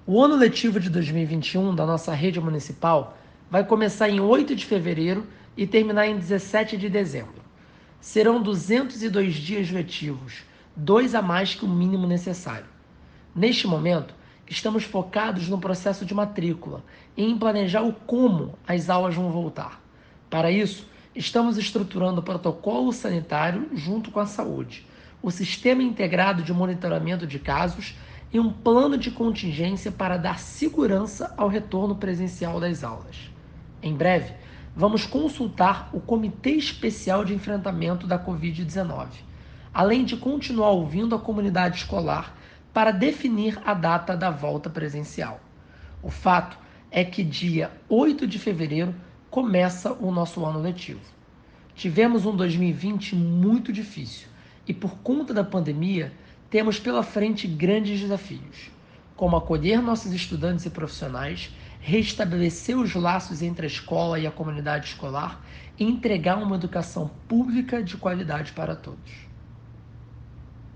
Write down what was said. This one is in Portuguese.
O ano letivo de 2021 da nossa rede municipal vai começar em 8 de fevereiro e terminar em 17 de dezembro. Serão 202 dias letivos, 2 a mais que o mínimo necessário. Neste momento, estamos focados no processo de matrícula e em planejar o como as aulas vão voltar. Para isso, estamos estruturando o protocolo sanitário junto com a saúde, o sistema integrado de monitoramento de casos e um plano de contingência para dar segurança ao retorno presencial das aulas. Em breve, vamos consultar o Comitê Especial de Enfrentamento da Covid-19, além de continuar ouvindo a comunidade escolar para definir a data da volta presencial. O fato é que dia 8 de fevereiro começa o nosso ano letivo. Tivemos um 2020 muito difícil e, por conta da pandemia, temos pela frente grandes desafios, como acolher nossos estudantes e profissionais, restabelecer os laços entre a escola e a comunidade escolar e entregar uma educação pública de qualidade para todos.